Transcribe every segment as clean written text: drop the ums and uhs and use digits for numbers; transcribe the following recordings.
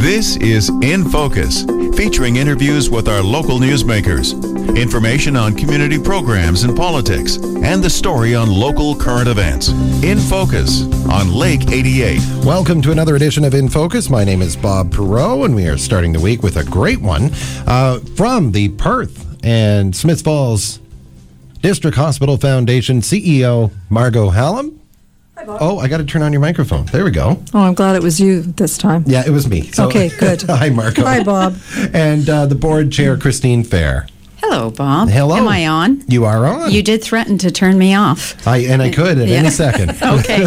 This is In Focus, featuring interviews with our local newsmakers, information on community programs and politics, and the story on local current events. In Focus on Lake 88. Welcome to another edition of In Focus. My name is Bob Perreault, and we are starting the week with a great one from the Perth and Smiths Falls District Hospital Foundation CEO, Margot Hallam. Oh, I got to turn on your microphone. There we go. Oh, I'm glad it was you this time. Yeah, it was me. So, okay, good. Hi, Margot. Hi, Bob. And the board chair, Christine Fair. Hello, Bob. Hello. Am I on? You are on. You did threaten to turn me off. I could at any second. Okay.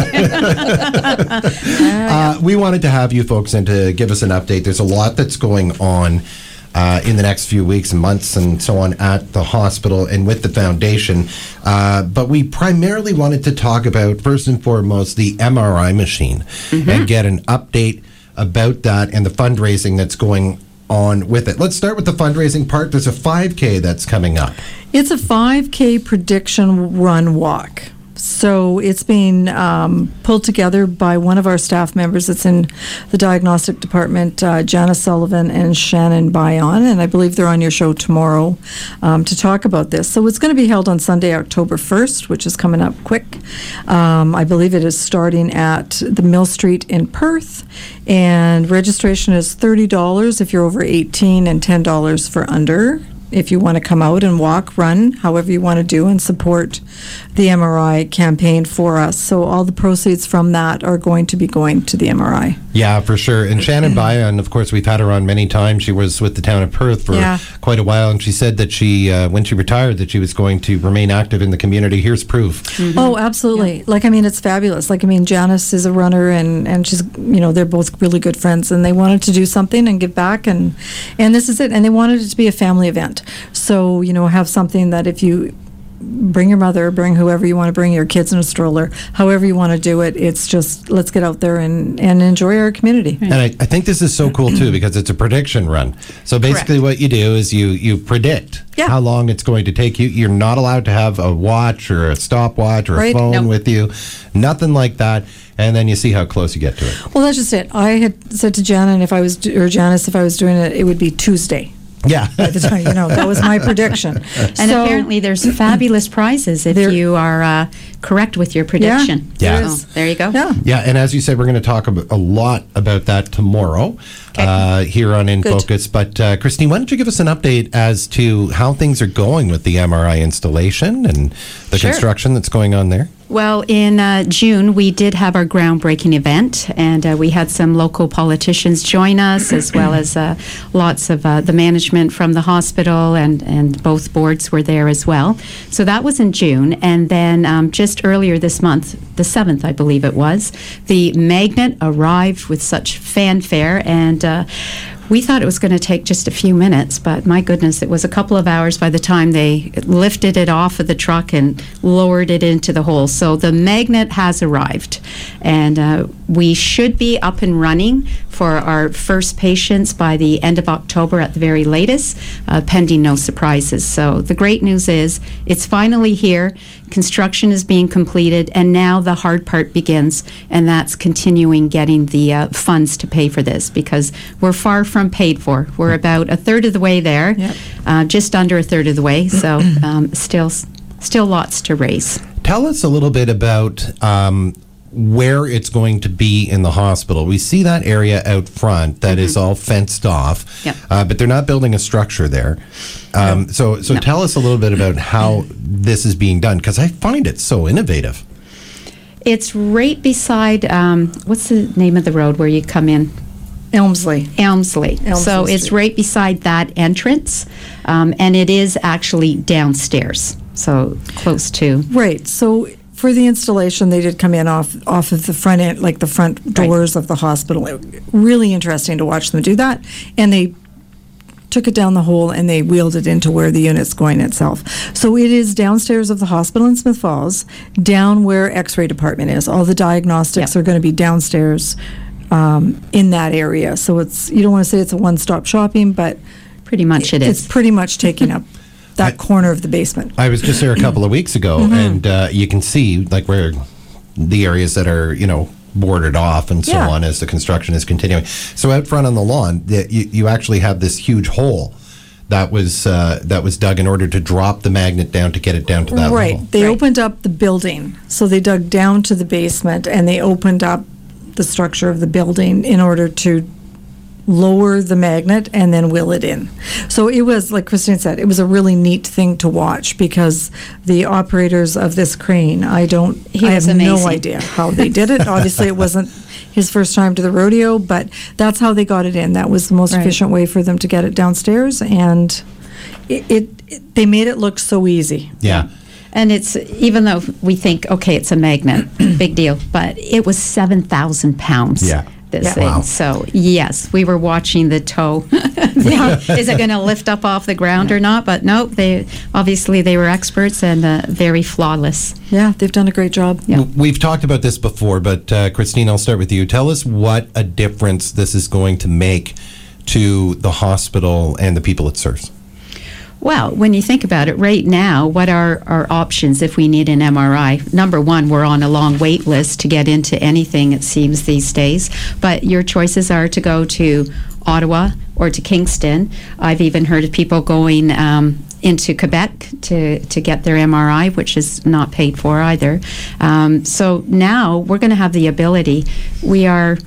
We wanted to have you folks in to give us an update. There's a lot that's going on in the next few weeks and months and so on at the hospital and with the foundation. But we primarily wanted to talk about, first and foremost, the MRI machine and get an update about that and the fundraising that's going on with it. Let's start with the fundraising part. There's a 5K that's coming up. It's a 5K prediction run walk. So it's being pulled together by one of our staff members that's in the diagnostic department, Janice Sullivan and Shannon Bayon, and I believe they're on your show tomorrow to talk about this. So it's going to be held on Sunday, October 1st, which is coming up quick. I believe it is starting at the Mill Street in Perth, and registration is $30 if you're over 18 and $10 for under. If you want to come out and walk, run, however you want to do, and support the MRI campaign for us. So all the proceeds from that are going to be going to the MRI. Yeah, for sure. And Shannon Bayon, of course, we've had her on many times. She was with the town of Perth for quite a while, and she said that she, when she retired, that she was going to remain active in the community. Here's proof. Oh, absolutely. Yeah. It's fabulous. Janice is a runner, and she's, they're both really good friends, and they wanted to do something and give back, and this is it. And they wanted it to be a family event. So, have something that if you bring your mother, bring whoever you want to bring, your kids in a stroller, however you want to do it, it's just, let's get out there and enjoy our community. And I think this is so cool, too, because it's a prediction run. So basically what you do is you predict how long it's going to take you. You're not allowed to have a watch or a stopwatch or a phone with you. Nothing like that. And then you see how close you get to it. Well, that's just it. I had said to Janice, if I was doing it, it would be Tuesday. Yeah. By the time, that was my prediction. And apparently there's fabulous prizes if you are correct with your prediction. Yeah. So there you go. Yeah, and as you said, we're going to talk a lot about that tomorrow here on In Focus. But Christine, why don't you give us an update as to how things are going with the MRI installation and the construction that's going on there? Well, in June, we did have our groundbreaking event, and we had some local politicians join us, as well as lots of the management from the hospital, and both boards were there as well. So that was in June, and then just earlier this month, the 7th, I believe it was, the magnet arrived with such fanfare, and we thought it was going to take just a few minutes, but my goodness, it was a couple of hours by the time they lifted it off of the truck and lowered it into the hole. So the magnet has arrived, and we should be up and running for our first patients by the end of October at the very latest, pending no surprises. So the great news is it's finally here. Construction is being completed, and now the hard part begins, and that's continuing getting the funds to pay for this, because we're far from paid for. We're about a third of the way there, just under a third of the way, so still lots to raise. Tell us a little bit about where it's going to be in the hospital. We see that area out front that is all fenced off, but they're not building a structure there. So tell us a little bit about how this is being done, because I find it so innovative. It's right beside, what's the name of the road where you come in? Elmsley. So it's right beside that entrance, and it is actually downstairs, so close to. Right, so for the installation, they did come in off of the front end, like the front doors of the hospital. Really interesting to watch them do that. And they took it down the hole and they wheeled it into where the unit's going itself. So it is downstairs of the hospital in Smiths Falls, down where X-ray department is. All the diagnostics are going to be downstairs in that area. So it's, you don't want to say it's a one-stop shopping, but pretty much it is. It's pretty much taking up that corner of the basement. I was just there a couple of weeks ago, and you can see like where the areas that are, boarded off and so Yeah. on as the construction is continuing. So out front on the lawn, you actually have this huge hole that was dug in order to drop the magnet down to get it down to that Right. level. They Right. opened up the building. So they dug down to the basement and they opened up the structure of the building in order to lower the magnet and then wheel it in. So it was, like Christine said, it was a really neat thing to watch because the operators of this crane, I He have was no amazing. idea how they did it. Obviously, it wasn't his first time to the rodeo, but that's how they got it in. That was the most Right. efficient way for them to get it downstairs, and they made it look so easy. Yeah. And it's, even though we think, okay, it's a magnet, big deal, but it was 7,000 pounds. Yeah. This Yeah. thing. Wow. So, yes, we were watching the toe. Is it going to lift up off the ground or not? But no, they were experts and very flawless. Yeah, they've done a great job. Yeah. We've talked about this before, but Christine, I'll start with you. Tell us what a difference this is going to make to the hospital and the people it serves. Well, when you think about it, right now, what are our options if we need an MRI? Number one, we're on a long wait list to get into anything, it seems, these days. But your choices are to go to Ottawa or to Kingston. I've even heard of people going into Quebec to get their MRI, which is not paid for either. So now we're going to have the ability. We are,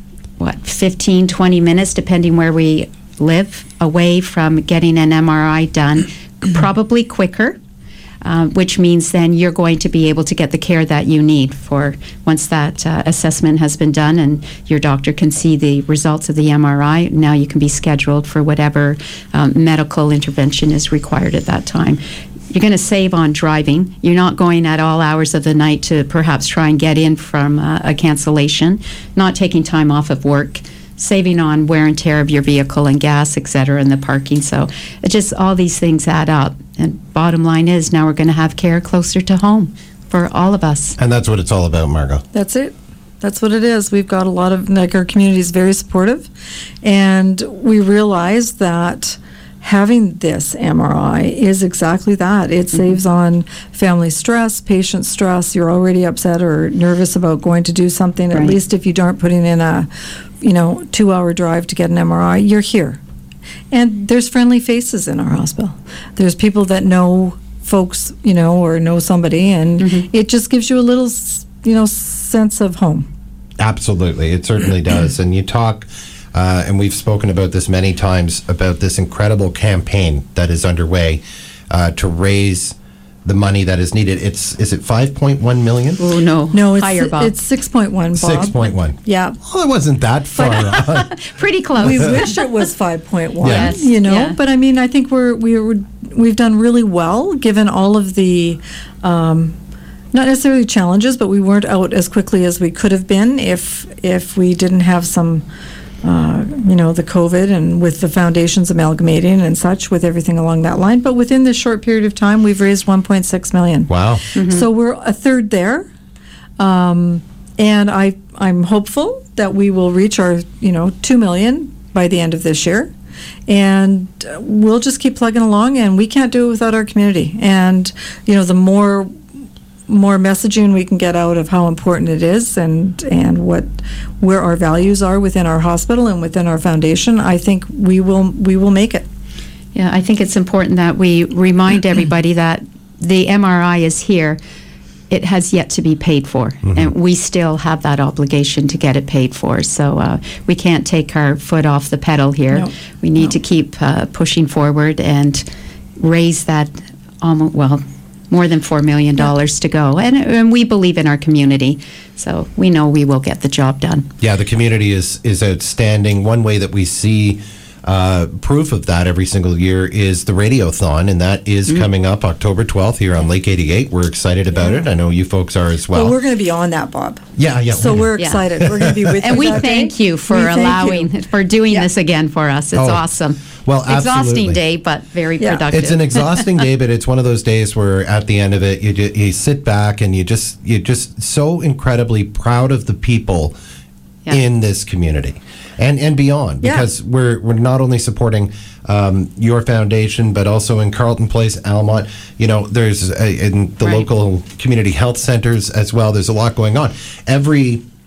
15, 20 minutes, depending where we live, away from getting an MRI done, probably quicker, which means then you're going to be able to get the care that you need for once that assessment has been done and your doctor can see the results of the MRI. Now you can be scheduled for whatever medical intervention is required at that time. You're going to save on driving. You're not going at all hours of the night to perhaps try and get in from a cancellation, not taking time off of work, saving on wear and tear of your vehicle and gas, et cetera, and the parking. So it just, all these things add up. And bottom line is now we're going to have care closer to home for all of us. And that's what it's all about, Margot. That's it. That's what it is. We've got a lot of, like, our community is very supportive, and we realize that having this MRI is exactly that. It saves on family stress, patient stress. You're already upset or nervous about going to do something. At Right. least if you aren't putting in a 2-hour drive to get an MRI, you're here. And there's friendly faces in our hospital. There's people that know folks, or know somebody, and it just gives you a little, sense of home. Absolutely, it certainly does. And you talk, and we've spoken about this many times, about this incredible campaign that is underway to raise the money that is needed. Is it 5.1 million? Oh, no. No, it's higher, Bob. it's 6.1, Bob. 6.1. Yeah. Well, it wasn't that far off. Pretty close. We wish it was 5.1. Yes. Yeah. But I mean, I think we've done really well given all of the not necessarily challenges, but we weren't out as quickly as we could have been if we didn't have some the COVID and with the foundations amalgamating and such, with everything along that line. But within this short period of time, we've raised $1.6 million. Wow. So we're a third there. And I'm hopeful that we will reach our, $2 million by the end of this year. And we'll just keep plugging along, and we can't do it without our community. And, the more messaging we can get out of how important it is and where our values are within our hospital and within our foundation, I think we will make it. Yeah, I think it's important that we remind everybody that the MRI is here. It has yet to be paid for, and we still have that obligation to get it paid for. So we can't take our foot off the pedal here. No. We need to keep pushing forward and raise that more than $4 million to go. And we believe in our community, so we know we will get the job done. Yeah, the community is outstanding. One way that we see proof of that every single year is the Radiothon, and that is coming up October 12th here on Lake 88. We're excited about it. I know you folks are as well. Well, we're going to be on that, Bob. Yeah. So we're Yeah. excited. We're going to be with you. And we that day. thank you for We thank you. for doing this again for us. It's Oh, awesome. well, Exhausting absolutely. day, but very Yeah. productive. It's an exhausting day, but it's one of those days where at the end of it, you sit back and you're just so incredibly proud of the people Yeah. in this community and beyond, Yeah. because we're not only supporting your foundation, but also in Carleton Place, Almont. There's in the Right. local community health centers as well. There's a lot going on. Every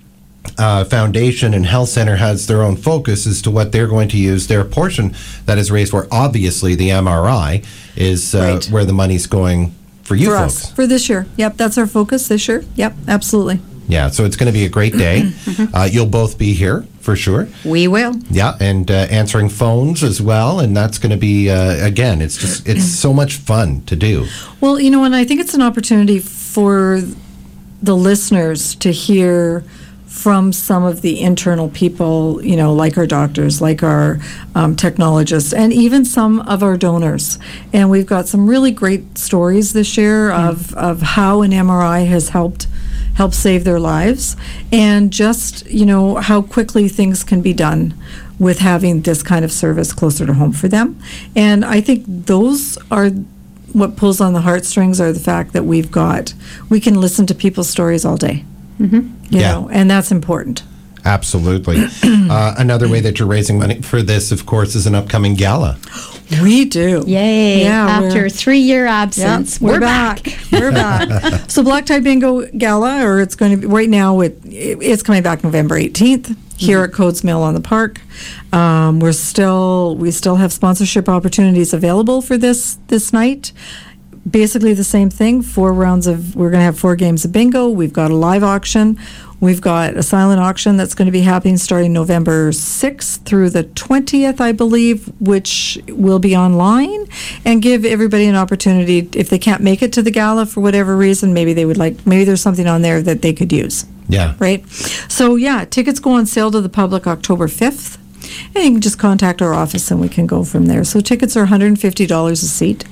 Foundation and Health Center has their own focus as to what they're going to use their portion that is raised for. Obviously, the MRI is Right. where the money's going for you For folks. us, for this year. Yep, that's our focus this year. Yep, absolutely. Yeah, so it's going to be a great day. You'll both be here for sure. We will. Yeah, and answering phones as well, and that's going to be again. It's so much fun to do. Well, you know, and I think it's an opportunity for the listeners to hear from some of the internal people, you know, like our doctors, like our technologists, and even some of our donors. And we've got some really great stories this year of how an MRI has helped save their lives, and just, you know, how quickly things can be done with having this kind of service closer to home for them. And I think those are what pulls on the heartstrings, are the fact that we can listen to people's stories all day. You Yeah. know, and that's important. Absolutely. Another way that you're raising money for this, of course, is an upcoming gala. We do. Yay. Yeah, After we're- 3-year absence, We're back. We're back. So Black Tie Bingo Gala, or it's going to be right now. It's coming back November 18th here at Codes Mill on the Park. We still have sponsorship opportunities available for this night. Basically the same thing. We're going to have 4 games of bingo. We've got a live auction. We've got a silent auction that's going to be happening starting November 6th through the 20th, I believe, which will be online, and give everybody an opportunity, if they can't make it to the gala for whatever reason, maybe there's something on there that they could use. Yeah. Right? So, yeah, tickets go on sale to the public October 5th, and you can just contact our office and we can go from there. So tickets are $150 a seat.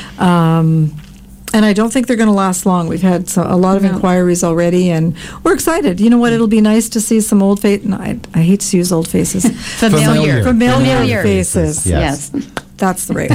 And I don't think they're going to last long. We've had a lot of inquiries already, and we're excited. You know what? It'll be nice to see some old faces. I hate to use old faces. Familiar. Familiar faces. Yes. That's the right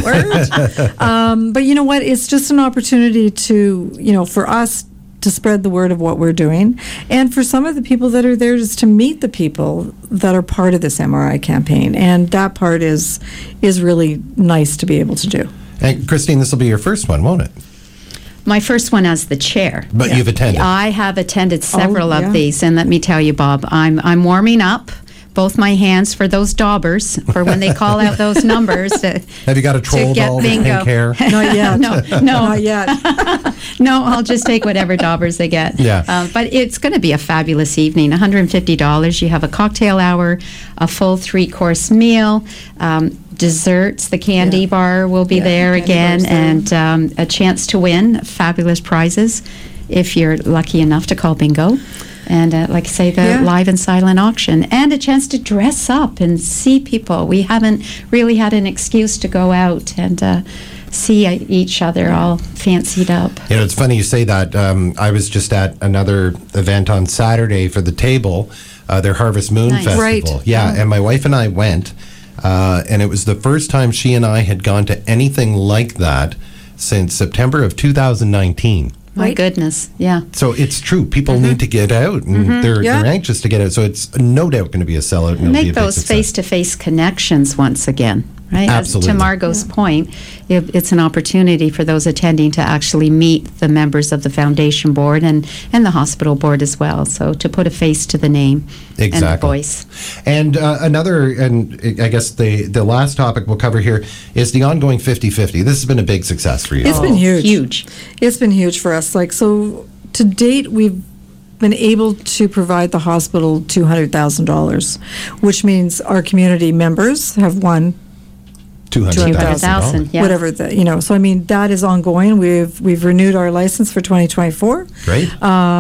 word. But you know what? It's just an opportunity to, you know, for us to spread the word of what we're doing, and for some of the people that are there, just to meet the people that are part of this MRI campaign. And that part is really nice to be able to do. And Christine, this will be your first one, won't it? My first one as the chair. But you've attended. I have attended several yeah. of these, and let me tell you, Bob, I'm warming up both my hands for those daubers, for when they call out those numbers. Have you got a troll get doll with bingo. pink hair? Not yet. No. Not yet. No, I'll just take whatever daubers they get. Yeah. But it's going to be a fabulous evening. $150. You have a cocktail hour, a full 3-course meal, desserts. The candy bar will be there candy again, bar's there. and a chance to win fabulous prizes if you're lucky enough to call bingo. And like I say, the Yeah. live and silent auction, and a chance to dress up and see people. We haven't really had an excuse to go out and see each other all fancied up. You know, it's funny you say that. I was just at another event on Saturday for the table, their Harvest Moon Nice. Festival. Right. Yeah, and my wife and I went, and it was the first time she and I had gone to anything like that since September of 2019. My Right. goodness, yeah. So it's true. People need to get out, and they're Yeah. anxious to get out. So it's no doubt going to be a sellout. and it'll be a Make big those success. face-to-face connections once again, right? Absolutely. As to Margot's point, it's an opportunity for those attending to actually meet the members of the foundation board and the hospital board as well. So to put a face to the name and the Exactly. voice. And and I guess the last topic we'll cover here is the ongoing 50-50. This has been a big success for you. It's been huge. Huge. It's been huge for us. Like, so to date, we've been able to provide the hospital $200,000, which means our community members have won $200,000. $200,000, yeah. whatever the, you know. So I mean, that is ongoing. We've renewed our license for 2024. Great.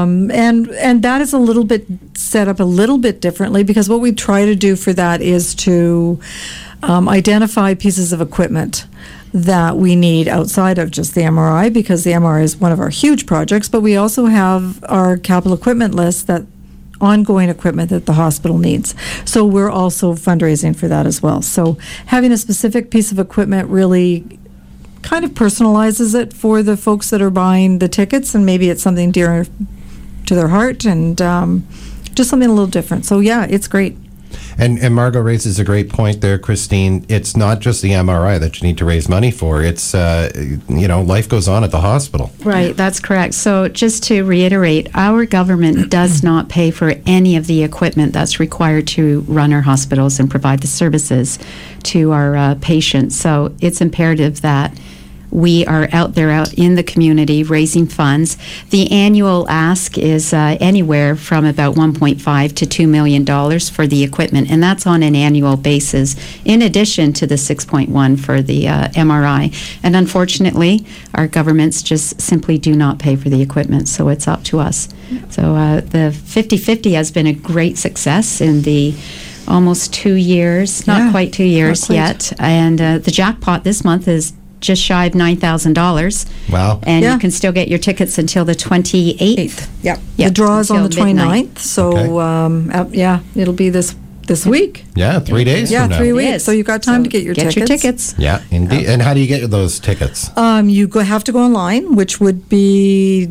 And that is a little bit set up a little bit differently, because what we try to do for that is to identify pieces of equipment that we need outside of just the MRI, because the MRI is one of our huge projects, but we also have our capital equipment list, that ongoing equipment that the hospital needs. So we're also fundraising for that as well. So having a specific piece of equipment really kind of personalizes it for the folks that are buying the tickets, and maybe it's something dear to their heart, and just something a little different. So yeah, it's great. And Margot raises a great point there, Christine. It's not just the MRI that you need to raise money for. It's, life goes on at the hospital. Right, that's correct. So just to reiterate, our government does not pay for any of the equipment that's required to run our hospitals and provide the services to our patients. So it's imperative that we are out in the community raising funds. The annual ask is anywhere from about $1.5 to $2 million for the equipment, and that's on an annual basis, in addition to the $6.1 for the MRI. And unfortunately, our governments just simply do not pay for the equipment, so it's up to us. So the 50-50 has been a great success in the almost 2 years, not quite 2 years yet. And the jackpot this month is just shy of $9,000. Wow. And you can still get your tickets until the 28th. Yep. The draw is on the 29th. So, it'll be this week. Yeah, 3 days from now. 3 weeks. So you've got time to get your tickets. Get your tickets. Yeah, indeed. And how do you get those tickets? You have to go online, which would be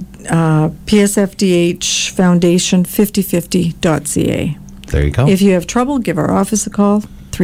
PSFDH Foundation 5050.ca. There you go. If you have trouble, give our office a call,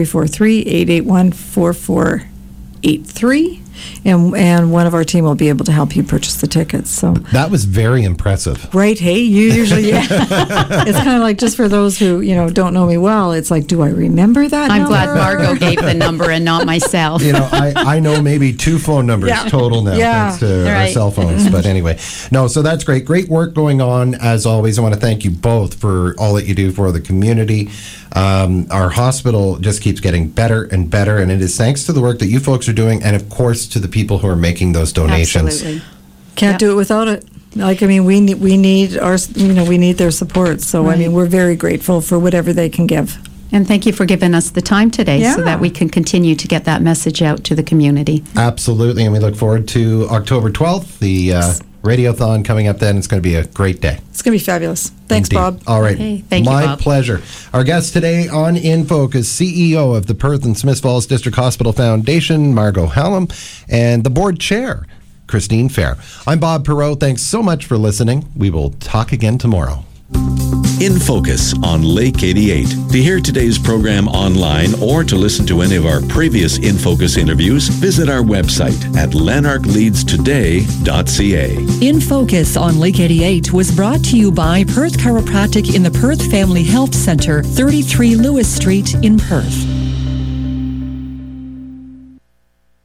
343-881-4483. And one of our team will be able to help you purchase the tickets. So that was very impressive. Right? Hey, you usually it's kind of like, just for those who don't know me well, it's like, do I remember that? I'm glad Margot gave the number and not myself. I know maybe 2 phone numbers total now, thanks to our cell phones. But anyway, so that's great. Great work going on as always. I want to thank you both for all that you do for the community. Our hospital just keeps getting better and better, and it is thanks to the work that you folks are doing, and of course to the people who are making those donations. Absolutely. Can't do it without it. We need their support. So we're very grateful for whatever they can give. And thank you for giving us the time today so that we can continue to get that message out to the community. Absolutely, and we look forward to October 12th, the Radiothon coming up then. It's going to be a great day. It's going to be fabulous. Thanks, Indeed. Bob. All right. Okay. Thank you, My Bob. pleasure. Our guest today on In Focus, CEO of the Perth and Smiths Falls District Hospital Foundation, Margot Hallam, and the board chair, Christine Fair. I'm Bob Perreault. Thanks so much for listening. We will talk again tomorrow. In Focus on Lake 88. To hear today's program online or to listen to any of our previous In Focus interviews, visit our website at lanarkleadstoday.ca. In Focus on Lake 88 was brought to you by Perth Chiropractic in the Perth Family Health Center, 33 Lewis Street in Perth.